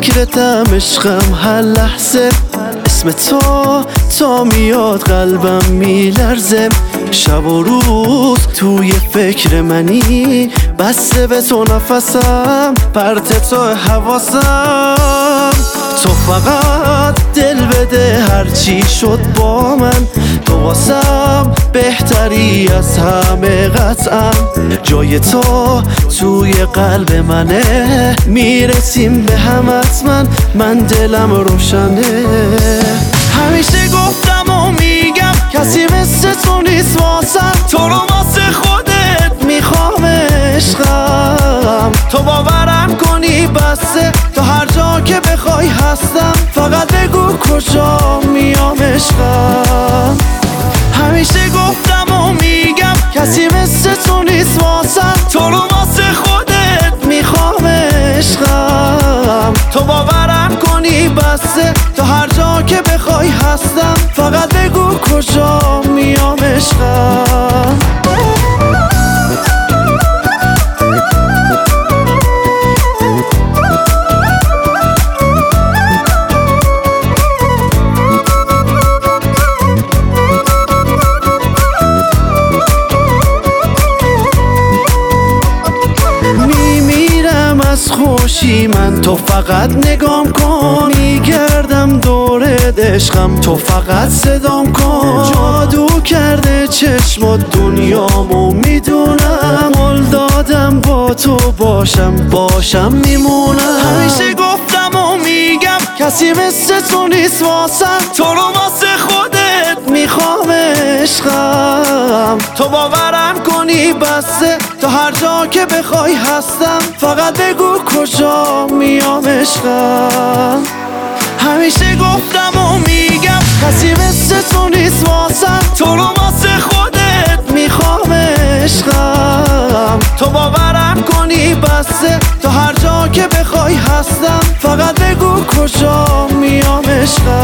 فکرتم عشقم هر لحظه، اسم تو میاد قلبم میلرزه. شب و روز توی فکر منی، بسته به تو نفسم، پرت تو حواسم. تو فقط دل بده هرچی شد با من، تو واسم بهتری از همه قطعا. جای تو توی قلب منه، میرسیم به هم حتما، من دلم روشنه. همیشه گفتم و میگم کسی مثل تو نیست واسم، تو رو واسه خودت میخوام عشقم. تو باورم کنی بسه، تا هر جا که بخوای هستم، فقط بگو کجا میام عشقم. همیشه گفتم و میگم کسی مثل تو نیست واسم، تو رو واسه خودت میخوام عشقم. تو باورم کنی بسه، تا هر جا که بخوای هستم، فقط بگو کجا میام عشقم. از خوشی من، تو فقط نگام کن، میگردم دور عشقم، تو فقط صدام کن. جادو کرده چشمات دنیامو میدونم، قول دادم با تو باشم میمونم. همیشه گفتم و میگم کسی مثل تو نیست واسم، تو رو واسه خودت میخوام عشقم. تو باورم کنی بسه، تا هر جا که بخوای هستم، فقط بگو کجا میام عشقم. همیشه گفتم و میگم کسی مثل تو نیست واسم، تو رو واسه خودت میخوام عشقم. تو باورم کنی بسه، تا هر جا که بخوای هستم، فقط بگو کجا میام عشقم.